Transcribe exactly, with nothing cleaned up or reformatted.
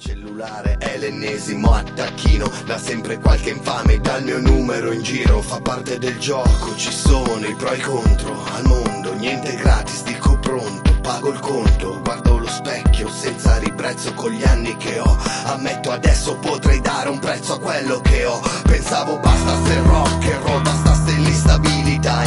cellulare è l'ennesimo attacchino, da sempre qualche infame dal mio numero in giro. Fa parte del gioco, ci sono i pro e i contro. Al mondo niente gratis, dico pronto, pago il conto. Guardo lo specchio senza ribrezzo con gli anni che ho. Ammetto adesso potrei dare un prezzo a quello che ho. Pensavo bastasse il rock and roll, bastasse l'instabilità.